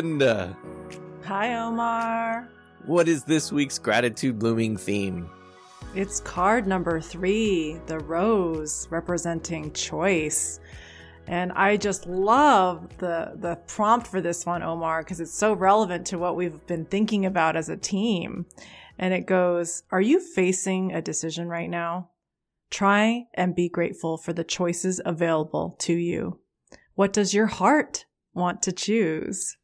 Linda. Hi, Omar. What is this week's gratitude blooming theme? It's card number 3, the rose, representing choice. And I just love the prompt for this one, Omar, because it's so relevant to what we've been thinking about as a team. And it goes, are you facing a decision right now? Try and be grateful for the choices available to you. What does your heart want to choose?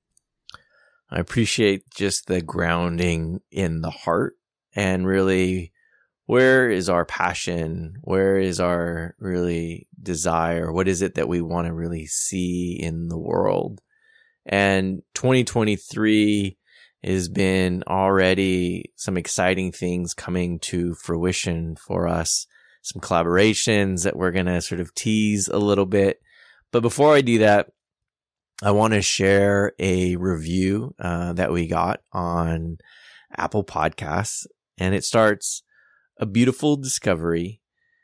I appreciate just the grounding in the heart and really where is our passion? Where is our really desire? What is it that we want to really see in the world? And 2023 has been already some exciting things coming to fruition for us. Some collaborations that we're going to sort of tease a little bit. But before I do that, I want to share a review that we got on Apple Podcasts. And it starts, a beautiful discovery.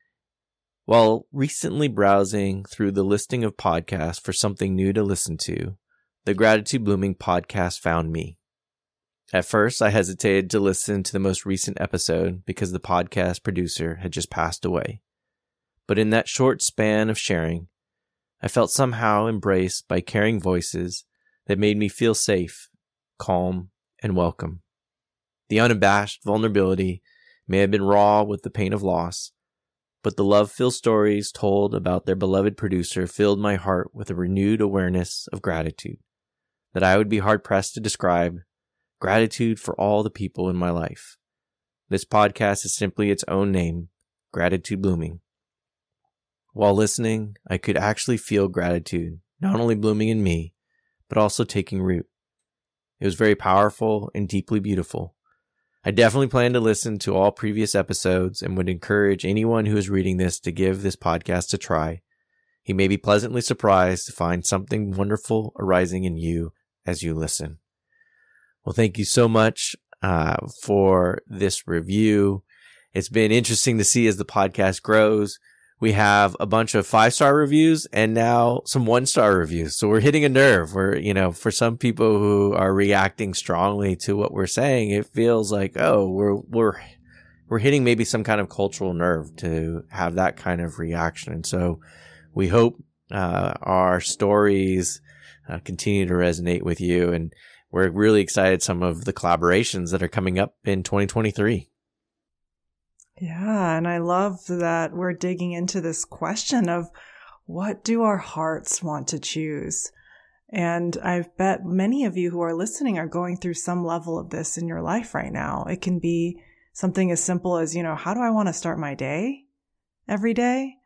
While recently browsing through the listing of podcasts for something new to listen to, the Gratitude Blooming podcast found me. At first, I hesitated to listen to the most recent episode because the podcast producer had just passed away. But in that short span of sharing, I felt somehow embraced by caring voices that made me feel safe, calm, and welcome. The unabashed vulnerability may have been raw with the pain of loss, but the love-filled stories told about their beloved producer filled my heart with a renewed awareness of gratitude that I would be hard-pressed to describe. Gratitude for all the people in my life. This podcast is simply its own name, Gratitude Blooming. While listening, I could actually feel gratitude, not only blooming in me, but also taking root. It was very powerful and deeply beautiful. I definitely plan to listen to all previous episodes and would encourage anyone who is reading this to give this podcast a try. He may be pleasantly surprised to find something wonderful arising in you as you listen. Well, thank you so much for this review. It's been interesting to see as the podcast grows. We have a bunch of 5-star reviews and now some 1-star reviews. So we're hitting a nerve. For some people who are reacting strongly to what we're saying, it feels like, oh, we're hitting maybe some kind of cultural nerve to have that kind of reaction. And so we hope our stories continue to resonate with you, and we're really excited some of the collaborations that are coming up in 2023. Yeah, and I love that we're digging into this question of what do our hearts want to choose? And I bet many of you who are listening are going through some level of this in your life right now. It can be something as simple as, how do I want to start my day every day?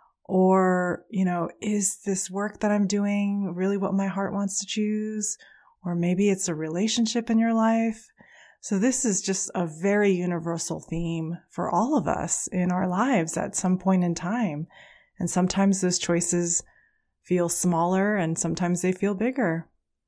Or, is this work that I'm doing really what my heart wants to choose? Or maybe it's a relationship in your life. So this is just a very universal theme for all of us in our lives at some point in time. And sometimes those choices feel smaller and sometimes they feel bigger.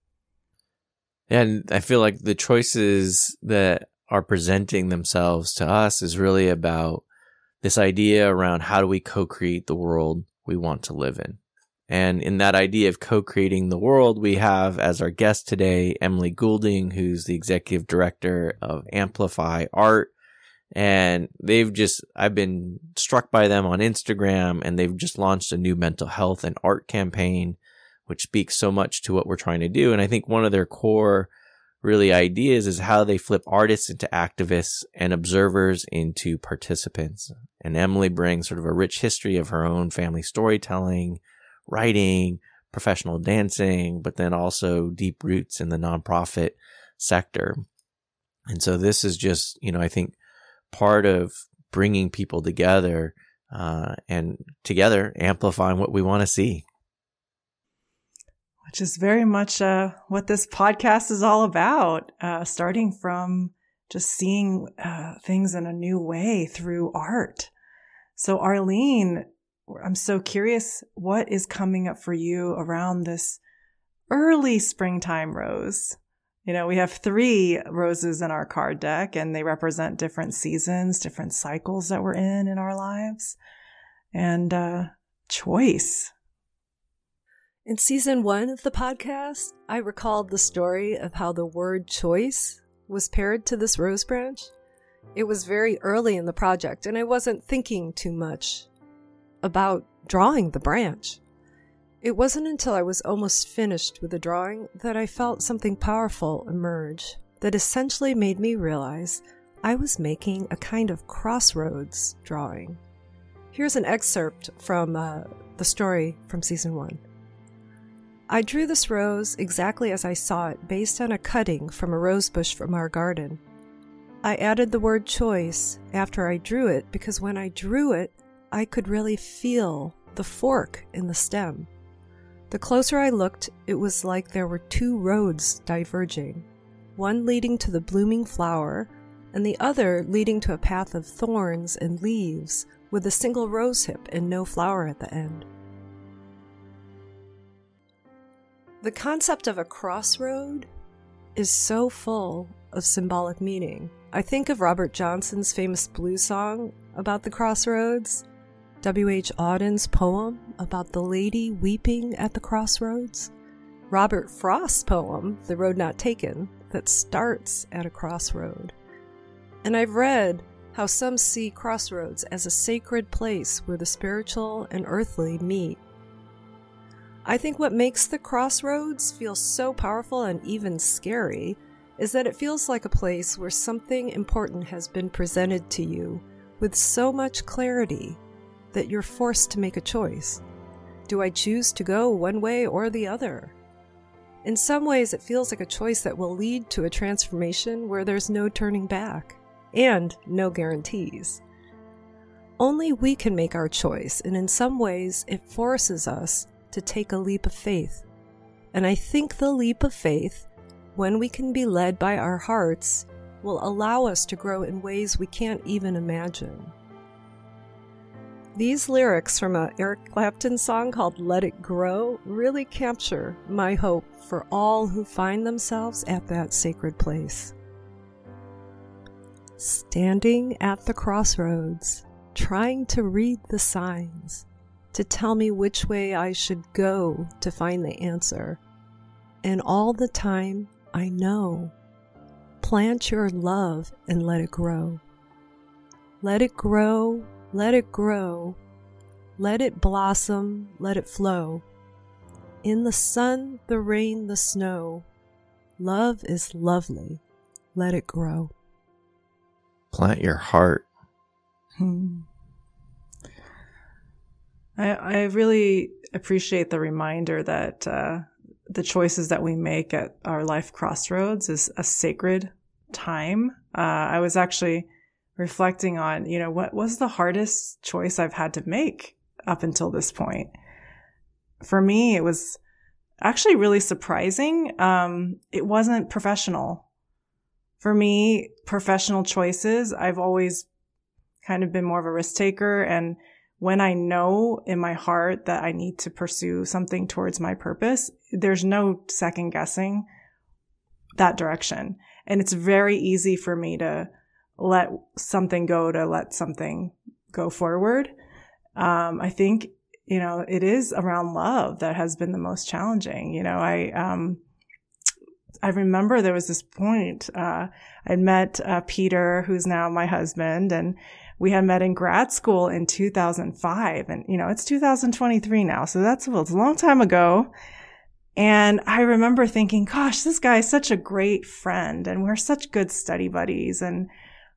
And I feel like the choices that are presenting themselves to us is really about this idea around how do we co-create the world we want to live in. And in that idea of co-creating the world, we have as our guest today, Emily Goulding, who's the executive director of Amplify Art. And I've been struck by them on Instagram, and they've just launched a new mental health and art campaign, which speaks so much to what we're trying to do. And I think one of their core really ideas is how they flip artists into activists and observers into participants. And Emily brings sort of a rich history of her own family storytelling, writing, professional dancing, but then also deep roots in the nonprofit sector. And so this is just, I think part of bringing people together and together amplifying what we want to see. Which is very much what this podcast is all about, starting from just seeing things in a new way through art. So Arlene, I'm so curious, what is coming up for you around this early springtime rose? We have 3 roses in our card deck, and they represent different seasons, different cycles that we're in our lives, and choice. In season 1 of the podcast, I recalled the story of how the word choice was paired to this rose branch. It was very early in the project, and I wasn't thinking too much about drawing the branch. It wasn't until I was almost finished with the drawing that I felt something powerful emerge that essentially made me realize I was making a kind of crossroads drawing. Here's an excerpt from the story from season 1. I drew this rose exactly as I saw it based on a cutting from a rose bush from our garden. I added the word choice after I drew it because when I drew it, I could really feel the fork in the stem. The closer I looked, it was like there were 2 roads diverging, one leading to the blooming flower and the other leading to a path of thorns and leaves with a single rose hip and no flower at the end. The concept of a crossroad is so full of symbolic meaning. I think of Robert Johnson's famous blues song about the crossroads, W.H. Auden's poem about the lady weeping at the crossroads, Robert Frost's poem, The Road Not Taken, that starts at a crossroad. And I've read how some see crossroads as a sacred place where the spiritual and earthly meet. I think what makes the crossroads feel so powerful and even scary is that it feels like a place where something important has been presented to you with so much clarity that you're forced to make a choice. Do I choose to go one way or the other? In some ways, it feels like a choice that will lead to a transformation where there's no turning back and no guarantees. Only we can make our choice, and in some ways, it forces us to take a leap of faith. And I think the leap of faith, when we can be led by our hearts, will allow us to grow in ways we can't even imagine. These lyrics from an Eric Clapton song called Let It Grow really capture my hope for all who find themselves at that sacred place. Standing at the crossroads, trying to read the signs, to tell me which way I should go to find the answer. And all the time, I know. Plant your love and let it grow. Let it grow, let it grow. Let it blossom, let it flow. In the sun, the rain, the snow. Love is lovely. Let it grow. Plant your heart. I really appreciate the reminder that the choices that we make at our life crossroads is a sacred time. I was actually reflecting on, what was the hardest choice I've had to make up until this point. For me, it was actually really surprising. It wasn't professional. For me, professional choices, I've always kind of been more of a risk taker, and when I know in my heart that I need to pursue something towards my purpose, there's no second guessing that direction. And it's very easy for me to let something go, to let something go forward. I think, it is around love that has been the most challenging. I remember there was this point, I'd met Peter, who's now my husband, and we had met in grad school in 2005, and, it's 2023 now, so it's a long time ago. And I remember thinking, gosh, this guy is such a great friend, and we're such good study buddies. And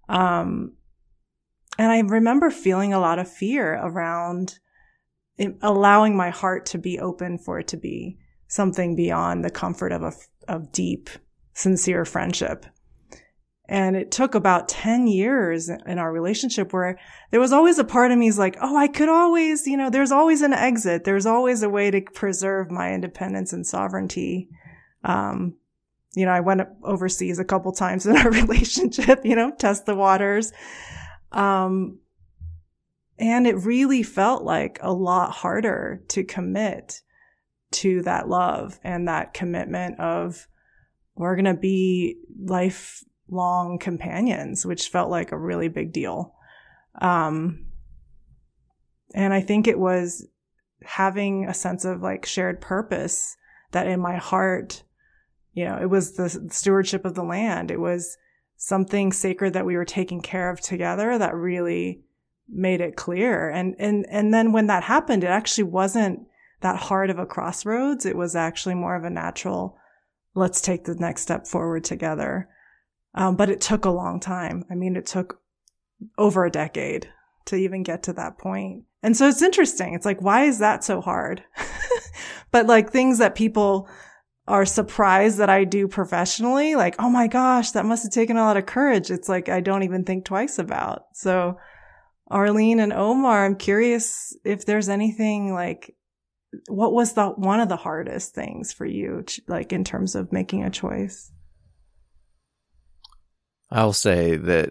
I remember feeling a lot of fear around allowing my heart to be open for it to be something beyond the comfort of deep, sincere friendship. And it took about 10 years in our relationship where there was always a part of me is like, oh, I could always, there's always an exit. There's always a way to preserve my independence and sovereignty. I went overseas a couple times in our relationship, test the waters. And it really felt like a lot harder to commit to that love and that commitment of we're going to be lifelong companions, which felt like a really big deal. And I think it was having a sense of like shared purpose that in my heart, it was the stewardship of the land. It was something sacred that we were taking care of together that really made it clear. And then when that happened, it actually wasn't that hard of a crossroads. It was actually more of a natural, let's take the next step forward together. But it took a long time. I mean, it took over a decade to even get to that point. And so it's interesting. It's like, why is that so hard? But like things that people are surprised that I do professionally, like, oh my gosh, that must have taken a lot of courage. It's like, I don't even think twice about. So Arlene and Omar, I'm curious if there's anything like, what was one of the hardest things for you, like in terms of making a choice? I'll say that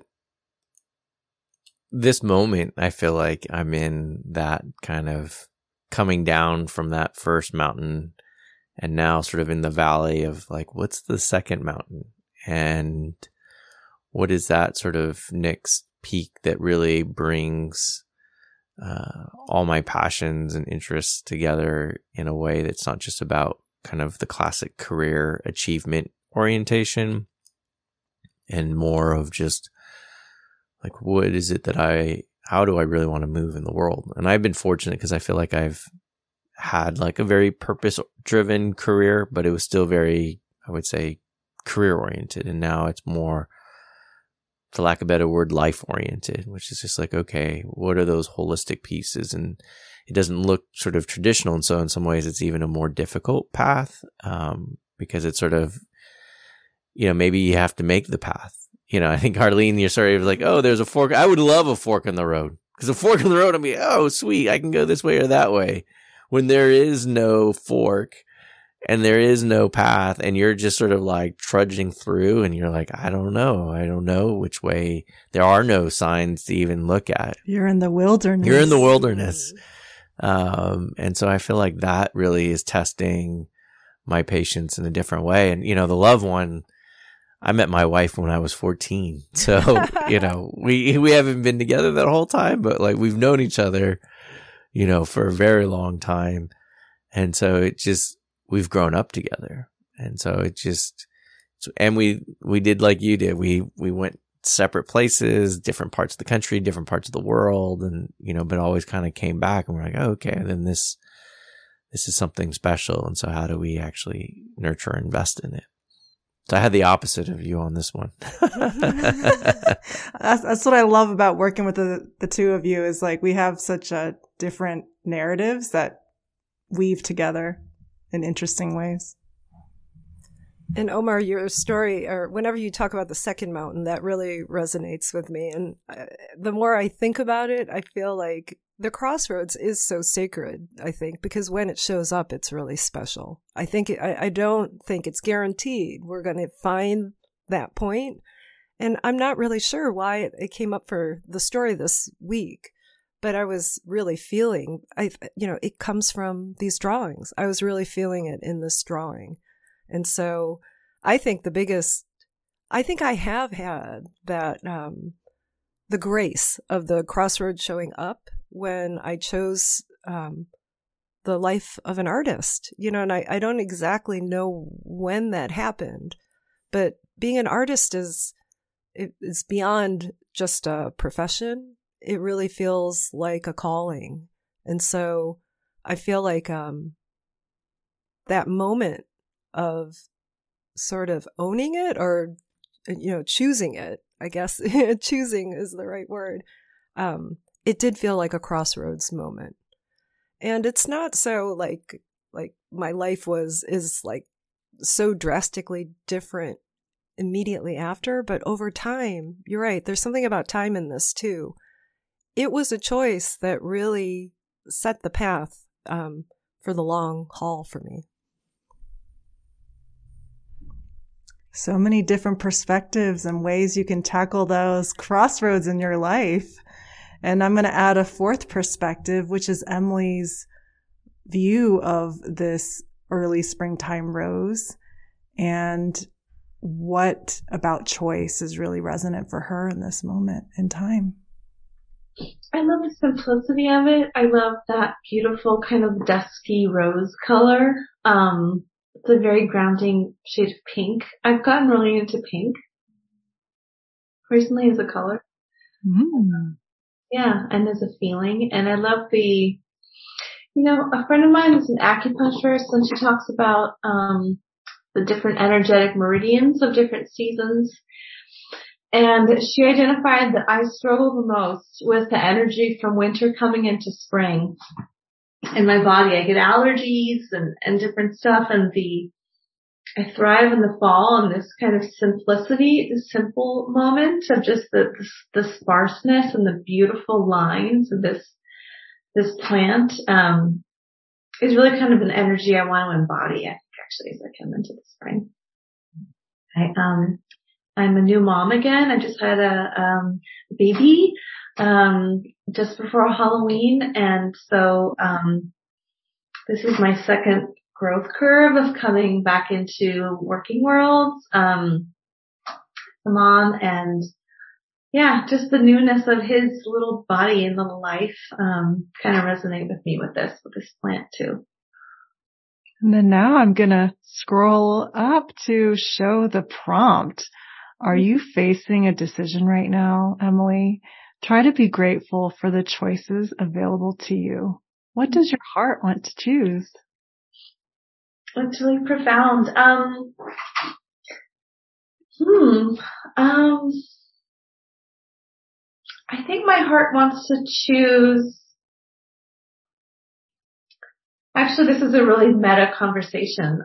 this moment, I feel like I'm in that kind of coming down from that first mountain and now sort of in the valley of like, what's the second mountain? And what is that sort of next peak that really brings all my passions and interests together in a way that's not just about kind of the classic career achievement orientation and more of just like, what is it that how do I really want to move in the world? And I've been fortunate because I feel like I've had like a very purpose driven career, but it was still very, I would say, career oriented. And now it's more, for lack of a better word, life oriented, which is just like, okay, what are those holistic pieces? And it doesn't look sort of traditional. And so in some ways it's even a more difficult path, because it's sort of, maybe you have to make the path. I think Arlene, you're sort of like, oh, there's a fork. I would love a fork in the road, because a fork in the road, I'd be, oh, sweet, I can go this way or that way. When there is no fork and there is no path and you're just sort of like trudging through and you're like, I don't know which way. There are no signs to even look at. You're in the wilderness. And so I feel like that really is testing my patience in a different way. And, the loved one, I met my wife when I was 14. So, we haven't been together that whole time, but like we've known each other, for a very long time. And so we've grown up together. And so and we did like you did. We went separate places, different parts of the country, different parts of the world. And, but always kind of came back and we're like, oh, okay, then this is something special. And so how do we actually nurture and invest in it? So I had the opposite of you on this one. That's what I love about working with the two of you is like we have such different narratives that weave together in interesting ways. And Omar, your story, or whenever you talk about the second mountain, that really resonates with me. And the more I think about it, I feel like the crossroads is so sacred, I think, because when it shows up, it's really special. I don't think it's guaranteed we're going to find that point. And I'm not really sure why it came up for the story this week, but I was really feeling, it comes from these drawings. I was really feeling it in this drawing. And so I think I have had that, the grace of the crossroads showing up when I chose the life of an artist, and I don't exactly know when that happened, but being an artist is beyond just a profession. It really feels like a calling. And so I feel like that moment of sort of owning it or, choosing it, I guess choosing is the right word. It did feel like a crossroads moment. And it's not so like my life is like so drastically different immediately after, but over time, you're right. There's something about time in this too. It was a choice that really set the path for the long haul for me. So many different perspectives and ways you can tackle those crossroads in your life. And I'm going to add a fourth perspective, which is Emily's view of this early springtime rose and what about choice is really resonant for her in this moment in time. I love the simplicity of it. I love that beautiful kind of dusky rose color. It's a very grounding shade of pink. I've gotten really into pink recently as a color. Yeah, and as a feeling. And I love a friend of mine is an acupuncturist, and she talks about the different energetic meridians of different seasons. And she identified that I struggle the most with the energy from winter coming into spring in my body. I get allergies and different stuff, and I thrive in the fall and this kind of simplicity, the simple moment of just the sparseness and the beautiful lines of this plant, is really kind of an energy I want to embody, I think, actually, as I come into the spring. I'm a new mom again. I just had a baby just before Halloween, and so this is my second growth curve of coming back into working worlds. The mom, and yeah, just the newness of his little body and little life kind of resonate with me with this plant too. And then now I'm gonna scroll up to show the prompt. Are you facing a decision right now, Emily? Try to be grateful for the choices available to you. What does your heart want to choose? It's really profound. I think my heart wants to choose. Actually, this is a really meta conversation.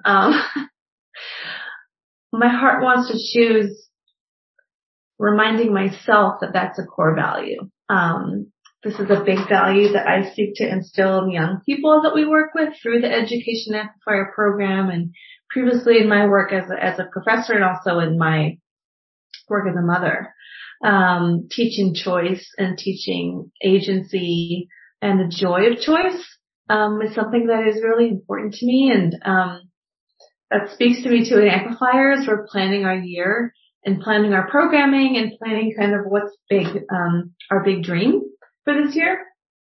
My heart wants to choose reminding myself that that's a core value. This is a big value that I seek to instill in young people that we work with through the Education Amplifier program, and previously in my work as a professor, and also in my work as a mother. Teaching choice and teaching agency and the joy of choice is something that is really important to me, and that speaks to me too in Amplifier as we're planning our year and planning our programming and planning kind of what's big, our big dream for this year.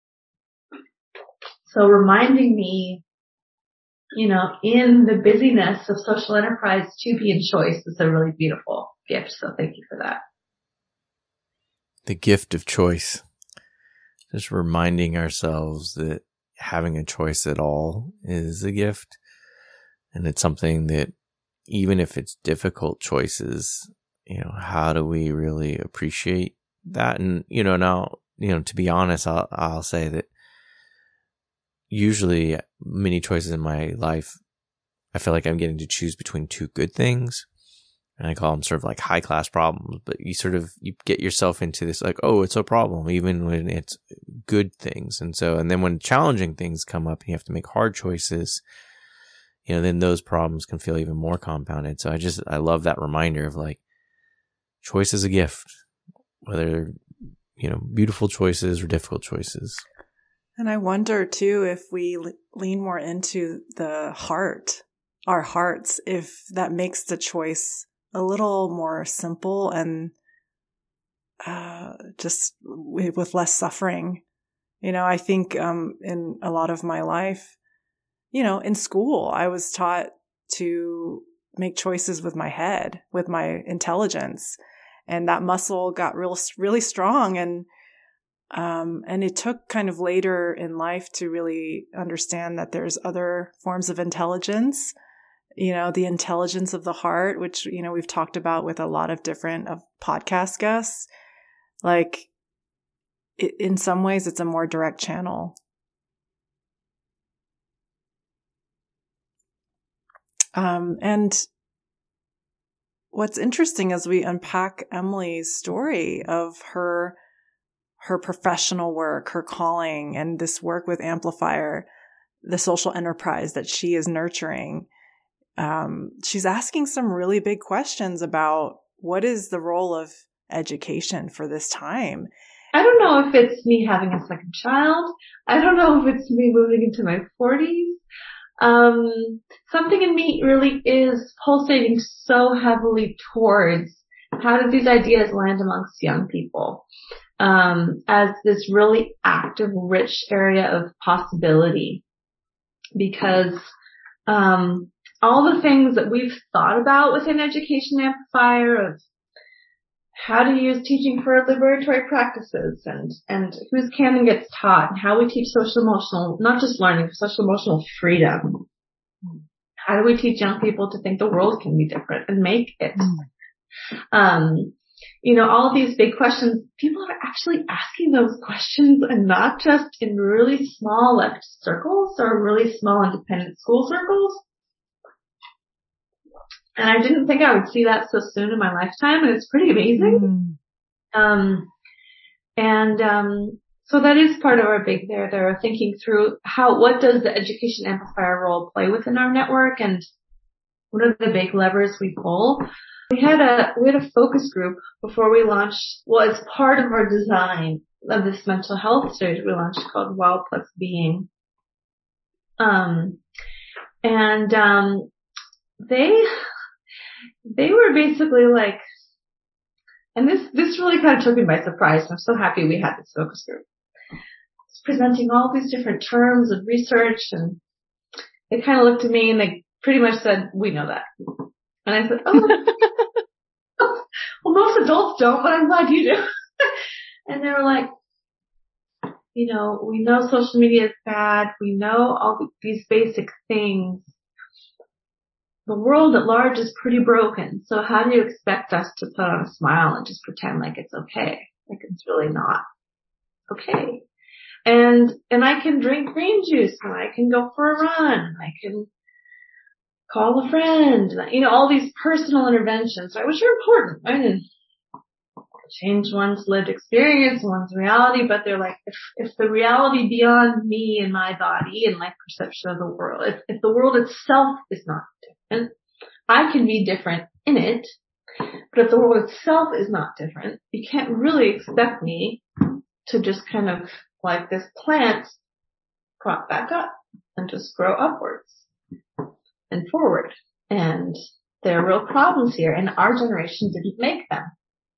So reminding me, in the busyness of social enterprise, to be in choice is a really beautiful gift. So thank you for that. The gift of choice. Just reminding ourselves that having a choice at all is a gift. And it's something that, even if it's difficult choices, how do we really appreciate that? And, now, to be honest, I'll say that usually many choices in my life, I feel like I'm getting to choose between two good things. And I call them sort of like high class problems, but you get yourself into this like, oh, it's a problem, even when it's good things. And then when challenging things come up and you have to make hard choices, then those problems can feel even more compounded. So I love that reminder of like, choice is a gift, whether, beautiful choices or difficult choices. And I wonder too, if we lean more into the heart, our hearts, if that makes the choice a little more simple and just with less suffering. I think in a lot of my life, in school, I was taught to make choices with my head, with my intelligence, and that muscle got really strong. And it took kind of later in life to really understand that there's other forms of intelligence, the intelligence of the heart, which, we've talked about with a lot of different podcast guests. Like in some ways, it's a more direct channel. And what's interesting as we unpack Emily's story of her professional work, her calling, and this work with Amplifier, the social enterprise that she is nurturing, she's asking some really big questions about what is the role of education for this time. I don't know if it's me having a second child. I don't know if it's me moving into my 40s. Something in me really is pulsating so heavily towards how do these ideas land amongst young people? as this really active, rich area of possibility, because all the things that we've thought about within Education Amplifier of how to use teaching for liberatory practices and whose canon gets taught and how we teach social emotional, not just learning, social emotional freedom. How do we teach young people to think the world can be different and make it? All these big questions, people are actually asking those questions, and not just in really small left circles or really small independent school circles. And I didn't think I would see that so soon in my lifetime, and it's pretty amazing. So that is part of our big there, thinking through what does the Education Amplifier role play within our network, and what are the big levers we pull. We had a focus group before we launched, as part of our design of this mental health stage we launched, called Wow Plus Being. They were basically like, and this really kind of took me by surprise. I'm so happy we had this focus group. It's presenting all these different terms of research, and they kind of looked at me and they pretty much said, "We know that." And I said, "Oh, well, most adults don't, but I'm glad you do." And they were like, we know social media is bad. We know all these basic things. The world at large is pretty broken. So how do you expect us to put on a smile and just pretend like it's okay? Like it's really not okay. And I can drink green juice, and I can go for a run. I can call a friend, all these personal interventions, right, which are important. I didn't change one's lived experience, one's reality, but they're like, if the reality beyond me and my body and my perception of the world, if the world itself is not different, I can be different in it, but if the world itself is not different, you can't really expect me to just kind of, like this plant, prop back up and just grow upwards and forward. And there are real problems here, and our generation didn't make them.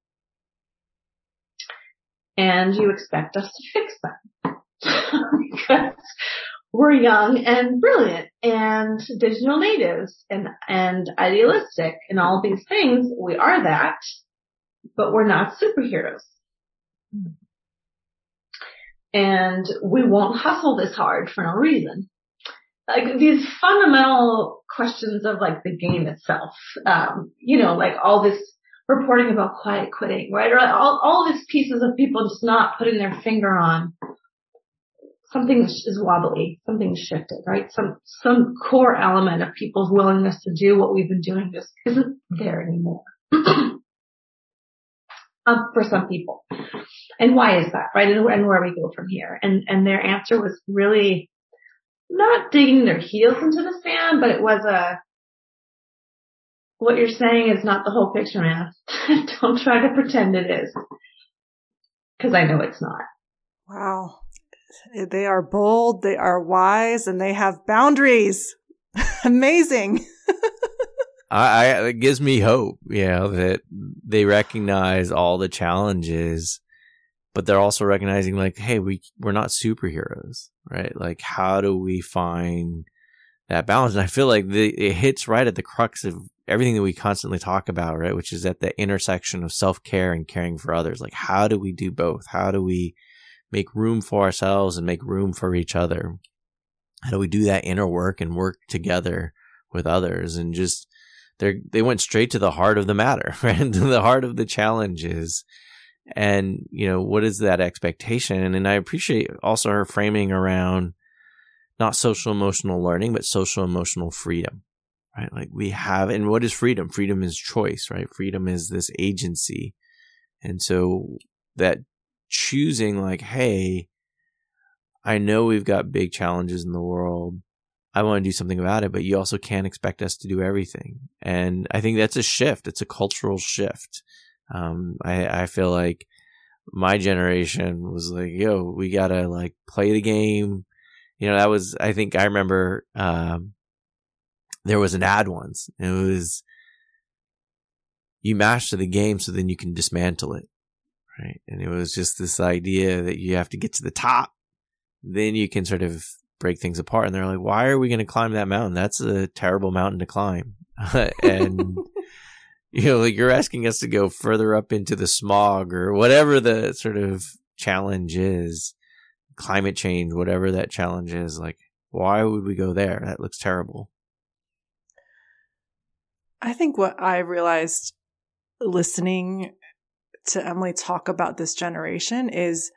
And you expect us to fix them because we're young and brilliant and digital natives and idealistic and all these things. We are that, but we're not superheroes. And we won't hustle this hard for no reason. Like these fundamental questions of like the game itself, like all this reporting about quiet quitting, right? Or all these pieces of people just not putting their finger on something is wobbly, something's shifted, right? Some core element of people's willingness to do what we've been doing just isn't there anymore. For some people. And why is that, right? And where we go from here. And their answer was really not digging their heels into the sand, but it was what you're saying is not the whole picture, man. Don't try to pretend it is. Because I know it's not. Wow. They are bold, they are wise, and they have boundaries. Amazing. It gives me hope, that they recognize all the challenges, but they're also recognizing like, hey, we're not superheroes, right? Like, how do we find that balance? And I feel like it hits right at the crux of everything that we constantly talk about, right? Which is at the intersection of self-care and caring for others. Like, how do we do both? How do we make room for ourselves and make room for each other? How do we do that inner work and work together with others? And just, they went straight to the heart of the matter, right? To the heart of the challenges. And, what is that expectation? And I appreciate also her framing around not social emotional learning, but social emotional freedom, right? Like we have, and what is freedom? Freedom is choice, right? Freedom is this agency. And so that choosing like, hey, I know we've got big challenges in the world. I want to do something about it, but you also can't expect us to do everything. And I think that's a shift. It's a cultural shift. I feel like my generation was like, yo, we gotta like play the game. That was, I think I remember, there was an ad once. It was, you master the game so then you can dismantle it. right? And it was just this idea that you have to get to the top, then you can sort of break things apart. And they're like, why are we going to climb that mountain? That's a terrible mountain to climb. And like you're asking us to go further up into the smog or whatever the sort of challenge is, climate change, whatever that challenge is. Like, why would we go there? That looks terrible. I think what I realized listening to Emily talk about this generation is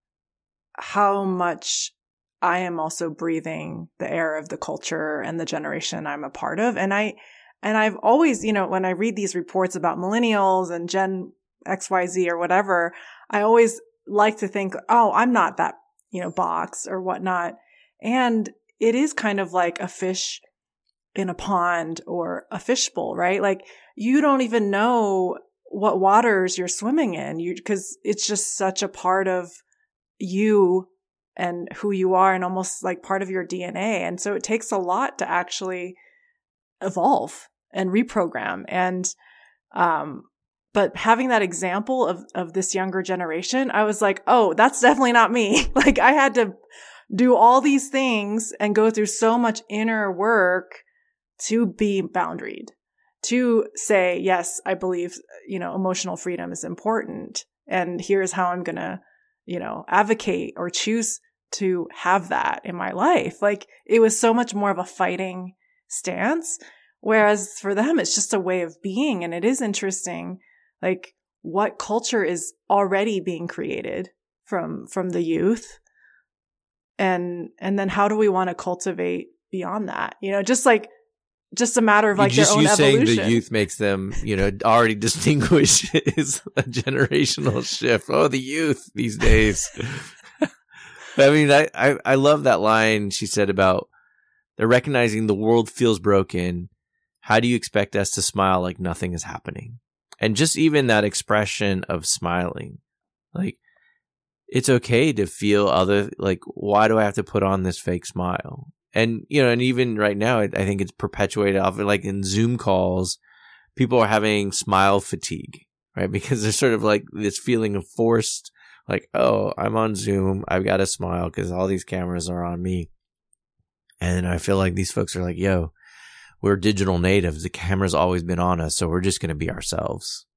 how much I am also breathing the air of the culture and the generation I'm a part of. And I've always, when I read these reports about millennials and Gen XYZ or whatever, I always like to think, oh, I'm not that, box or whatnot. And it is kind of like a fish in a pond or a fishbowl, right? Like you don't even know what waters you're swimming in, because it's just such a part of you and who you are and almost like part of your DNA. And so it takes a lot to actually evolve and reprogram. And, but having that example of this younger generation, I was like, oh, that's definitely not me. Like I had to do all these things and go through so much inner work to be boundaried, to say, yes, I believe, emotional freedom is important. And here's how I'm going to, advocate or choose to have that in my life. Like it was so much more of a fighting stance. Whereas for them, it's just a way of being. And it is interesting, like what culture is already being created from the youth. And then how do we want to cultivate beyond that? Just a matter of like their own evolution. You saying the youth makes them, already distinguish is a generational shift. Oh, the youth these days. I mean, I love that line she said about they're recognizing the world feels broken. How do you expect us to smile like nothing is happening? And just even that expression of smiling, like it's okay to feel like, why do I have to put on this fake smile? And, and even right now, I think it's perpetuated off like in Zoom calls, people are having smile fatigue, right? Because there's sort of like this feeling of forced, like, oh, I'm on Zoom. I've got to smile because all these cameras are on me. And I feel like these folks are like, yo, we're digital natives. The camera's always been on us. So we're just going to be ourselves.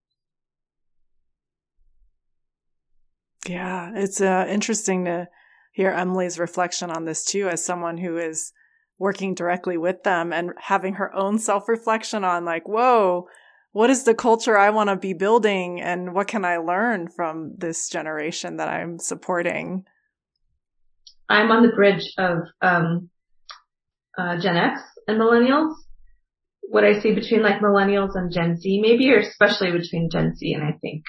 Yeah, it's interesting to hear Emily's reflection on this too, as someone who is working directly with them and having her own self-reflection on like, whoa, what is the culture I want to be building and what can I learn from this generation that I'm supporting? I'm on the bridge of Gen X and millennials. What I see between like millennials and Gen Z maybe, or especially between Gen Z and I think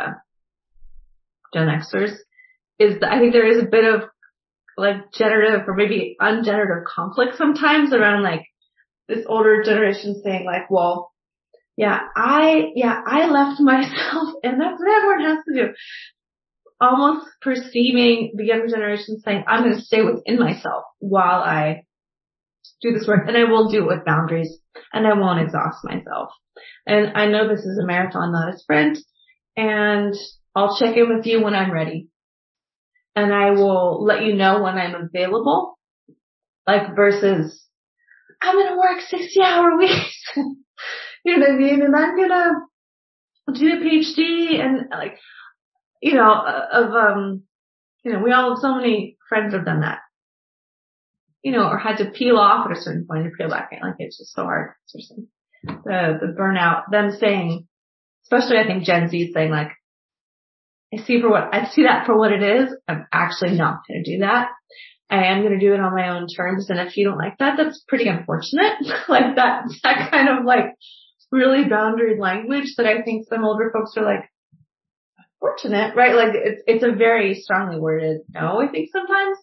Gen Xers, is that I think there is a bit of like generative or maybe ungenerative conflict sometimes around like this older generation saying like, well, I left myself and that's what everyone has to do. Almost perceiving the younger generation saying, I'm going to stay within myself while I do this work and I will do it with boundaries and I won't exhaust myself. And I know this is a marathon, not a sprint, and I'll check in with you when I'm ready. And I will let you know when I'm available, like versus I'm going to work 60-hour weeks. You know what I mean? And I'm going to do a PhD and like, we all have so many friends have done that, or had to peel off at a certain point and peel back in. Like it's just so hard. Seriously. The burnout, them saying, especially I think Gen Z saying like, I see that for what it is. I'm actually not going to do that. I am going to do it on my own terms. And if you don't like that, that's pretty unfortunate. Like that kind of like really boundary language that I think some older folks are like, fortunate, right? Like it's a very strongly worded no, I think sometimes.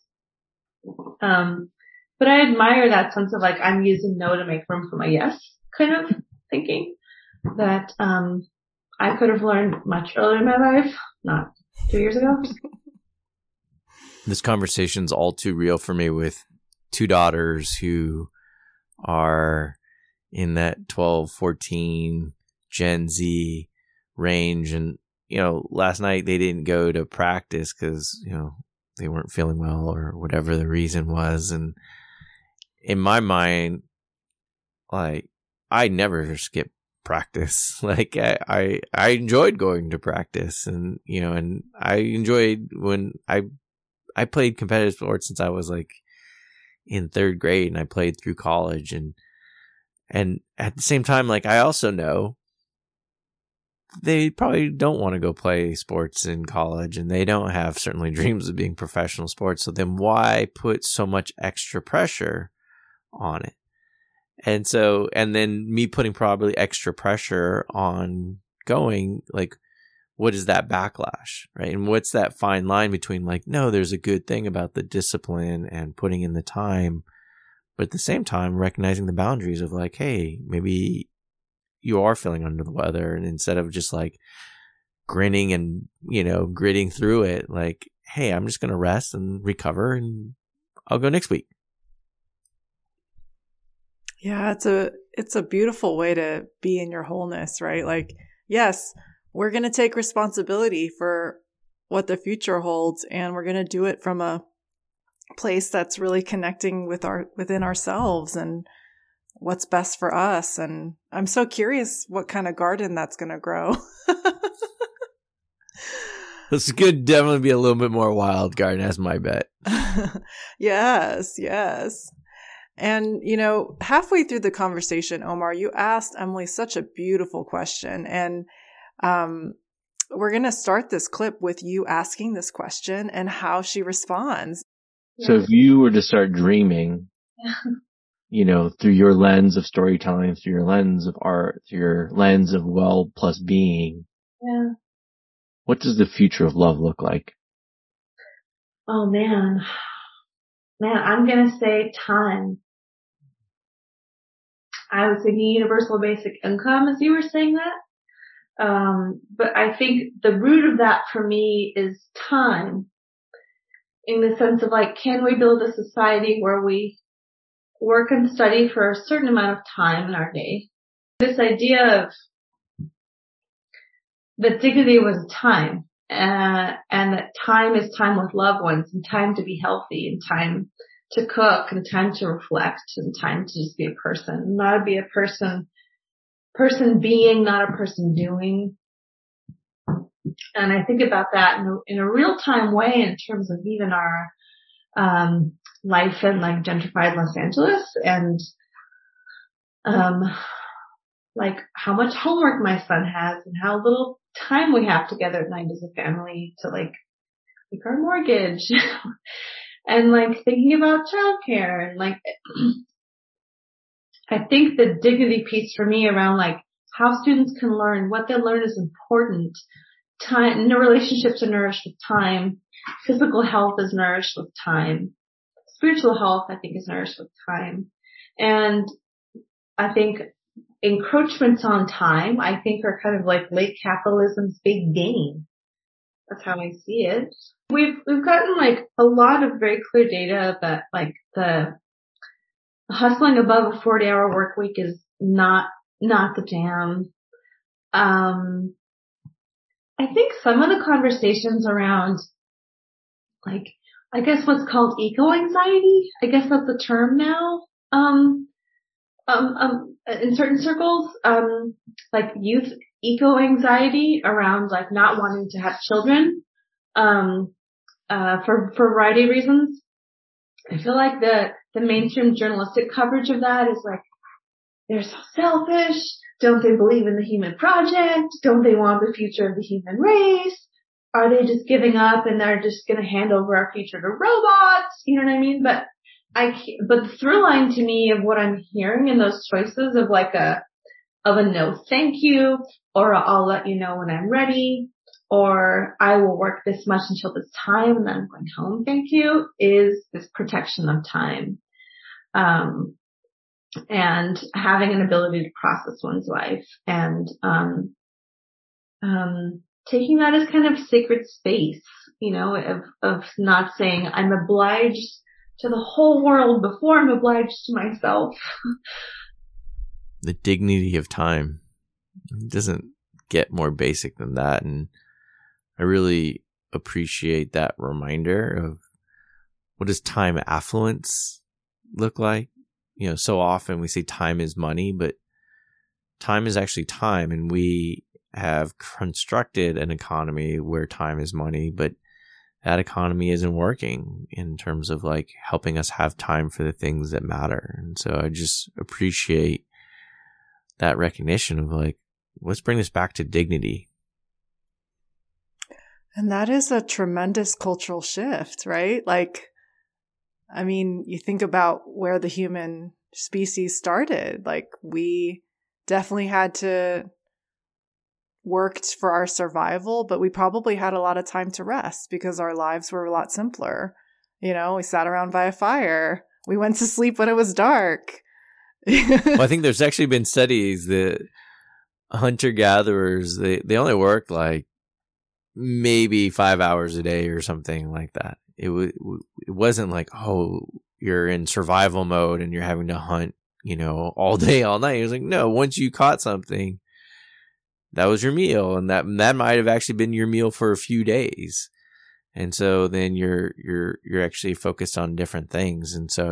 But I admire that sense of like, I'm using no to make room for my yes kind of thinking that, I could have learned much earlier in my life, not 2 years ago. This conversation's all too real for me with two daughters who are in that 12, 14 Gen Z range. And last night they didn't go to practice because, they weren't feeling well or whatever the reason was. And in my mind, like, I never skip practice. Like, I enjoyed going to practice, and, and I enjoyed when I played competitive sports since I was like in third grade, and I played through college, and at the same time, like, I also know they probably don't want to go play sports in college, and they don't have certainly dreams of being professional sports. So then why put so much extra pressure on it? And then me putting probably extra pressure on going, like, what is that backlash, right? And what's that fine line between, like, no, there's a good thing about the discipline and putting in the time, but at the same time, recognizing the boundaries of, like, hey, maybe you are feeling under the weather, and instead of just like grinning and, gritting through it, like, hey, I'm just going to rest and recover, and I'll go next week. Yeah, it's a beautiful way to be in your wholeness, right? Like, yes, we're going to take responsibility for what the future holds, and we're going to do it from a place that's really connecting within ourselves and what's best for us. And I'm so curious what kind of garden that's going to grow. This could definitely be a little bit more wild garden, that's my bet. Yes. And, halfway through the conversation, Omar, you asked Emily such a beautiful question. And we're going to start this clip with you asking this question and how she responds. So if you were to start dreaming, through your lens of storytelling, through your lens of art, through your lens of well plus being, what does the future of love look like? Oh, man, I'm going to say time. I was thinking universal basic income as you were saying that. But I think the root of that for me is time, in the sense of, like, can we build a society where we work and study for a certain amount of time in our day? This idea of that dignity was time, and that time is time with loved ones, and time to be healthy, and time to cook, and time to reflect, and time to just be a person, not be a person being, not a person doing. And I think about that in a real time way in terms of even our life in, like, gentrified Los Angeles, and like how much homework my son has, and how little time we have together at night as a family to, like, make our mortgage. And, like, thinking about childcare, and, like, I think the dignity piece for me around, like, how students can learn, what they learn is important. Time, relationships are nourished with time. Physical health is nourished with time. Spiritual health, I think, is nourished with time. And I think encroachments on time, I think, are kind of like late capitalism's big game. That's how I see it. We've gotten, like, a lot of very clear data that, like, the hustling above a 40-hour work week is not the jam. I think some of the conversations around, like, I guess what's called eco-anxiety, I guess that's a term now, in certain circles, like youth eco-anxiety around, like, not wanting to have children, for a variety of reasons. I feel like the mainstream journalistic coverage of that is like, they're so selfish. Don't they believe in the human project? Don't they want the future of the human race? Are they just giving up and they're just going to hand over our future to robots? You know what I mean? But the through line to me of what I'm hearing in those choices of, like, a no thank you, or I'll let you know when I'm ready, or I will work this much until this time and then I'm going home, thank you, is this protection of time. And having an ability to process one's life, and taking that as kind of sacred space, of not saying I'm obliged to the whole world before I'm obliged to myself. The dignity of time. It doesn't get more basic than that. And I really appreciate that reminder of what does time affluence look like? So often we say time is money, but time is actually time. And we have constructed an economy where time is money, but that economy isn't working in terms of like helping us have time for the things that matter. And so I just appreciate that recognition of like, let's bring this back to dignity. And that is a tremendous cultural shift, right? Like, I mean, you think about where the human species started. Like, we definitely had to work for our survival, but we probably had a lot of time to rest because our lives were a lot simpler. We sat around by a fire. We went to sleep when it was dark. Well, I think there's actually been studies that hunter-gatherers, they only worked like maybe 5 hours a day or something like that. It wasn't like, oh, you're in survival mode and you're having to hunt, all day, all night. It was like, no, once you caught something, that was your meal. And that might have actually been your meal for a few days. And so then you're actually focused on different things. And so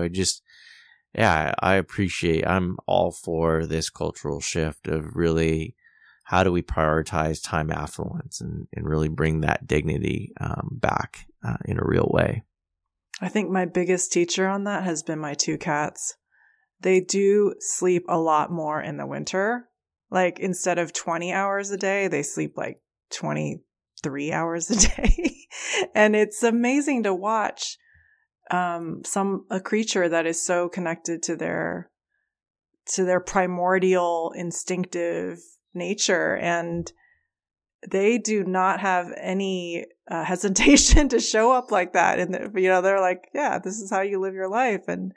I appreciate, I'm all for this cultural shift of really, how do we prioritize time affluence and really bring that dignity back in a real way? I think my biggest teacher on that has been my 2 cats. They do sleep a lot more in the winter. Like, instead of 20 hours a day, they sleep like 23 hours a day. And it's amazing to watch a creature that is so connected to their primordial instinctive nature, and they do not have any hesitation to show up like that. And they're like, yeah, this is how you live your life. And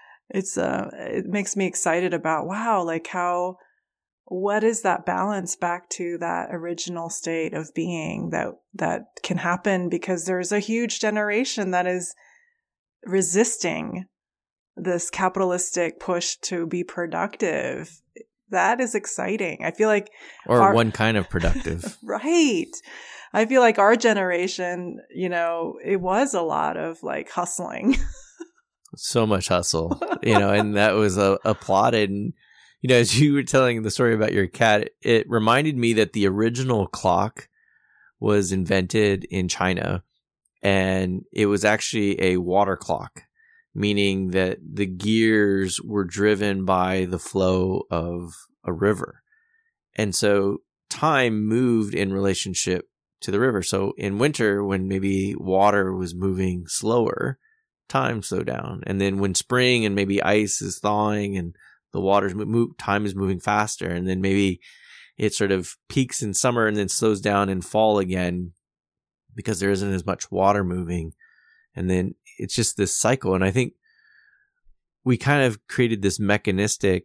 it makes me excited about, wow, like what is that balance back to that original state of being that can happen, because there's a huge generation that is resisting this capitalistic push to be productive. That is exciting. I feel like one kind of productive. Right. I feel like our generation, it was a lot of like hustling. So much hustle, and that was applauded. And, as you were telling the story about your cat, it reminded me that the original clock was invented in China, and it was actually a water clock, meaning that the gears were driven by the flow of a river. And so time moved in relationship to the river. So in winter, when maybe water was moving slower, time slowed down. And then when spring and maybe ice is thawing and the water's time is moving faster. And then maybe it sort of peaks in summer and then slows down in fall again because there isn't as much water moving. And then it's just this cycle. And I think we kind of created this mechanistic,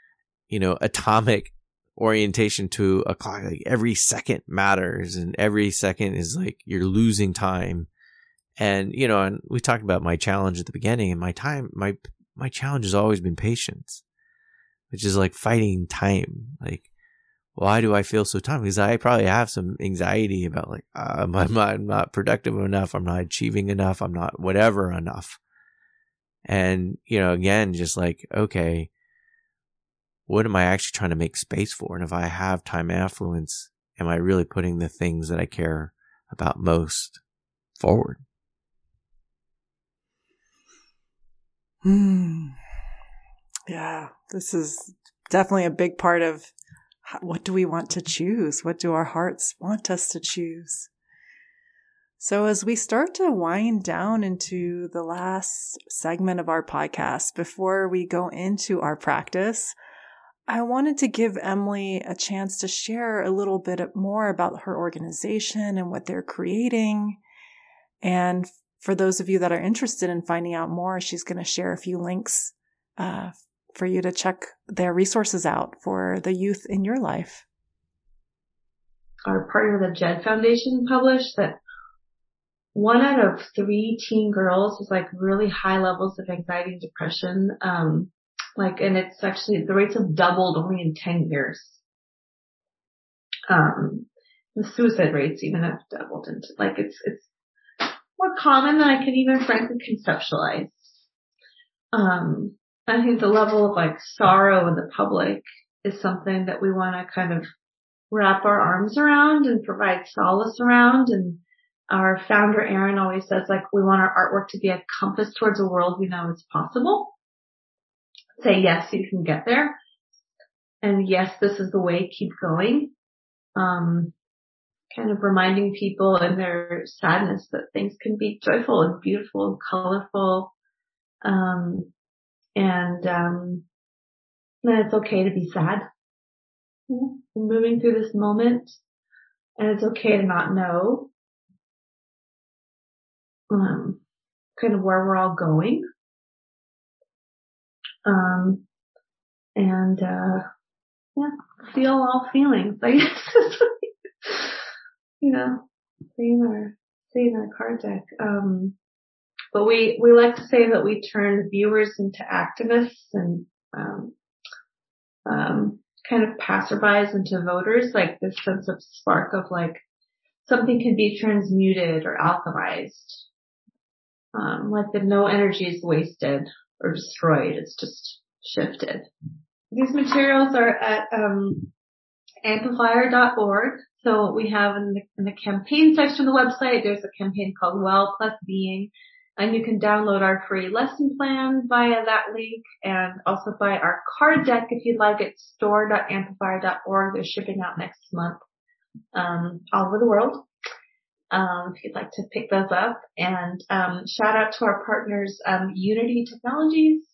atomic orientation to a clock. Like every second matters, and every second is like you're losing time. And, and we talked about my challenge at the beginning, and my challenge has always been patience, which is like fighting time. Like, why do I feel so time? Because I probably have some anxiety about like, I'm not productive enough. I'm not achieving enough. I'm not whatever enough. And, again, just like, okay, what am I actually trying to make space for? And if I have time affluence, am I really putting the things that I care about most forward? Yeah, this is definitely a big part of what do we want to choose? What do our hearts want us to choose? So as we start to wind down into the last segment of our podcast, before we go into our practice, I wanted to give Emily a chance to share a little bit more about her organization and what they're creating. And for those of you that are interested in finding out more, she's going to share a few links for you to check their resources out for the youth in your life. Our partner, the Jed Foundation, published that 1 out of 3 teen girls has like really high levels of anxiety and depression. And it's actually, the rates have doubled only in 10 years. The suicide rates even have doubled into, like, it's more common than I can even frankly conceptualize. I think the level of like sorrow in the public is something that we want to kind of wrap our arms around and provide solace around. And our founder, Aaron, always says, like, we want our artwork to be a compass towards a world we know is possible. Say, yes, you can get there. And yes, this is the way, keep going. Kind of reminding people in their sadness that things can be joyful and beautiful and colorful. And that it's okay to be sad. And moving through this moment. And it's okay to not know, kind of where we're all going. Feel all feelings. I guess, saying our card deck. But we like to say that we turn viewers into activists and, kind of passerbys into voters, like this sense of spark of like something can be transmuted or alchemized. Like that no energy is wasted or destroyed. It's just shifted. These materials are at, amplifier.org. So we have in the campaign section of the website, there's a campaign called Well Plus Being, and you can download our free lesson plan via that link and also buy our card deck if you'd like at store.amplifier.org. They're shipping out next month, all over the world. If you'd like to pick those up, and, shout out to our partners, Unity Technologies,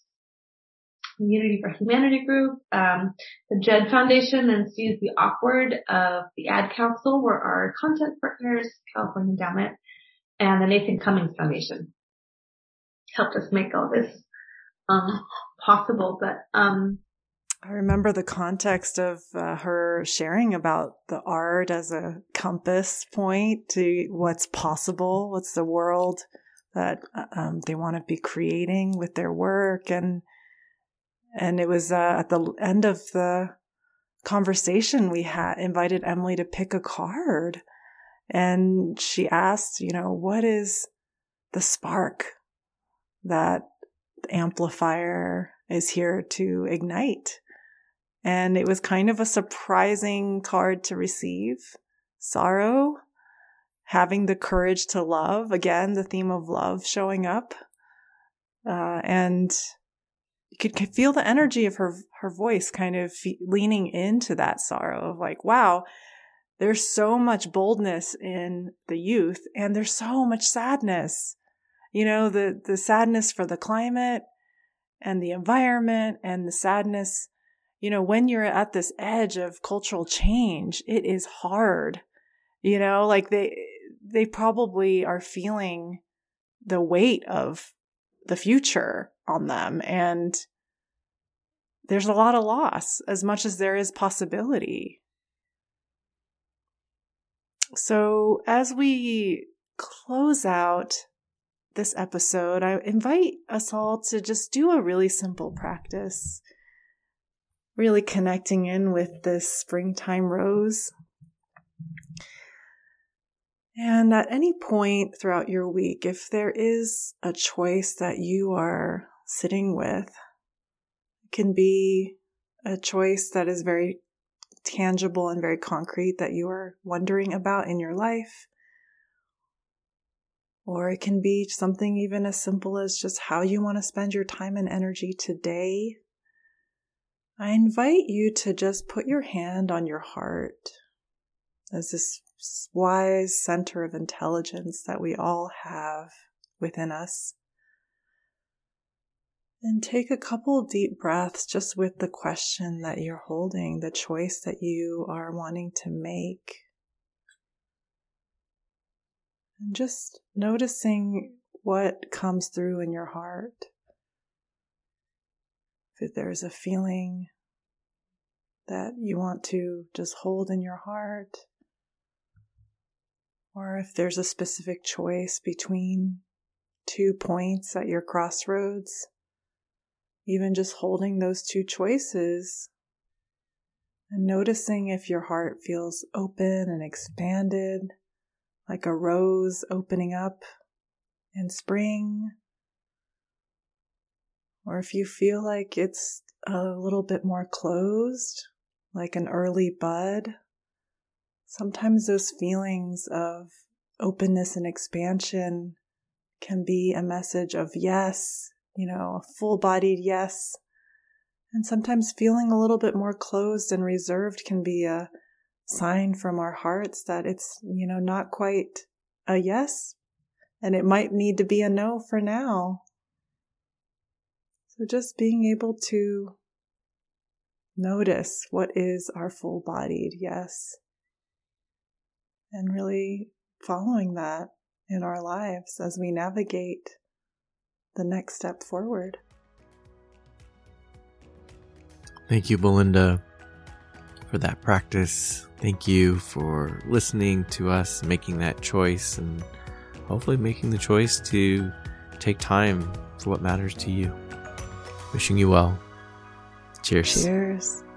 Unity for Humanity Group, the Jed Foundation, and Seize the Awkward of the Ad Council were our content partners, California Endowment, and the Nathan Cummings Foundation helped us make all this possible. But I remember the context of her sharing about the art as a compass point to what's possible, what's the world that they want to be creating with their work. And it was at the end of the conversation, we had invited Emily to pick a card. And she asked, what is the spark that the amplifier is here to ignite? And it was kind of a surprising card to receive. Sorrow, having the courage to love. Again, the theme of love showing up. And you could feel the energy of her voice kind of leaning into that sorrow of like, wow, there's so much boldness in the youth and there's so much sadness. The sadness for the climate and the environment and the sadness, when you're at this edge of cultural change, it is hard, like they probably are feeling the weight of the future on them. And there's a lot of loss as much as there is possibility. So as we close out this episode, I invite us all to just do a really simple practice, really connecting in with this springtime rose. And at any point throughout your week, if there is a choice that you are sitting with, it can be a choice that is very tangible and very concrete that you are wondering about in your life. Or it can be something even as simple as just how you want to spend your time and energy today. I invite you to just put your hand on your heart as this wise center of intelligence that we all have within us. And take a couple deep breaths just with the question that you're holding, the choice that you are wanting to make. And just noticing what comes through in your heart. If there's a feeling that you want to just hold in your heart, or if there's a specific choice between 2 points at your crossroads, even just holding those 2 choices And noticing if your heart feels open and expanded, like a rose opening up in spring, or if you feel like it's a little bit more closed, like an early bud. Sometimes those feelings of openness and expansion can be a message of yes, a full-bodied yes. And sometimes feeling a little bit more closed and reserved can be a sign from our hearts that it's, not quite a yes, and it might need to be a no for now. So just being able to notice what is our full-bodied yes, and really following that in our lives as we navigate the next step forward. Thank you, Belinda, for that practice. Thank you for listening to us, making that choice, and hopefully making the choice to take time for what matters to you. Wishing you well. Cheers. Cheers.